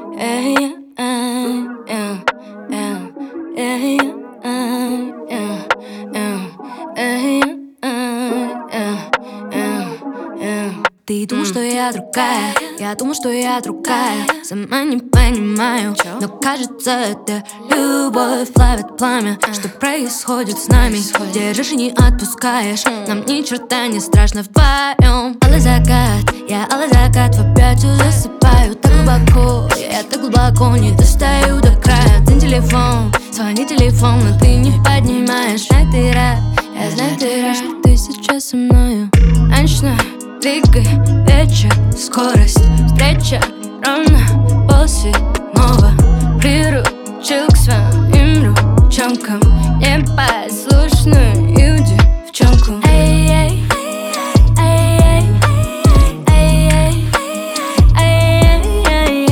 Ты думал, что я другая, я думал, что я другая. Сама не понимаю, но кажется, это любовь плавит пламя. Что происходит с нами? Держишь и не отпускаешь. Нам ни черта не страшно вдвоем. Алый закат, я алый закат в опятию засыпаю так глубоко. Я так глубоко не достаю до края. Ты телефон, звони телефон, но ты не поднимаешь. Знаю, ты рад, я знаю, ты рад, что ты сейчас со мною. Ночной двигай вечер, скорость, встреча ровно полседьмого. Приручил к своим ручонкам непослушную девчонку. Эй-эй, эй-эй, эй-эй, эй-эй,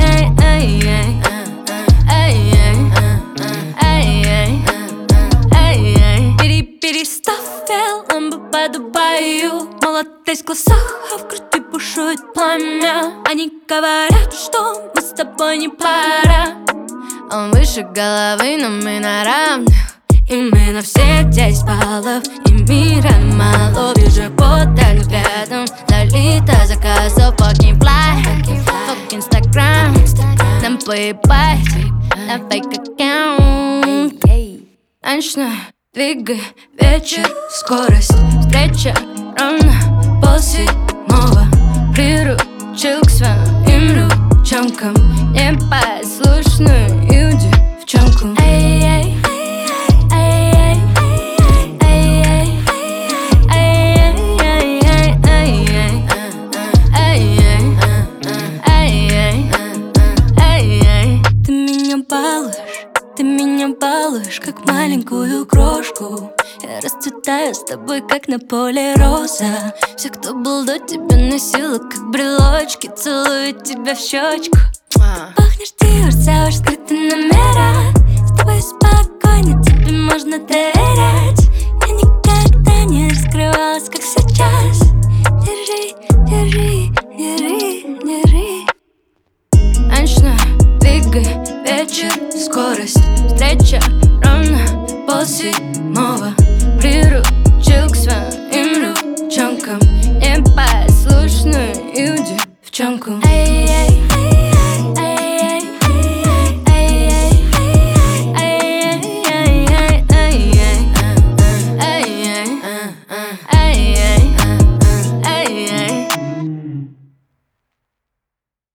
эй-эй, эй-эй. Переставил ламбу по Дубаю. Молодость в глазах, а в груди бушует пламя. Они говорят, что мы с тобой не пара. Он выше головы, но мы на равных. И мы на все 10 баллов. И мира мало. Вижу подаль взглядом. Залито заказов, fucking fly, fuck Instagram. Нам поебать на фейк аккаунт. Ночной двигай вечер, скорость, встреча ровно полседьмого. Приручил к своим ручонкам непослушную девчонку. Эй-эй, эй-эй, эй-эй, эй-эй, эй-эй, эй-эй. Ты меня балуешь, ты меня балуешь, как маленькую крошку. Я расцветаю с тобой, как на поле роза. Все, кто был до тебя, носила, как брелочки. Целуют тебя в щечку. Пахнешь Dior, Sauvage, скрытые номера. С тобой спокойно, тебе можно доверять. Я никогда не раскрывалась, как сейчас. Держи, держи, держи, держи. Ночной двигай вечер, скорость, встреча ровно полседьмого. Приручил к своим ручонкам непослушную девчонку. Эй-эй.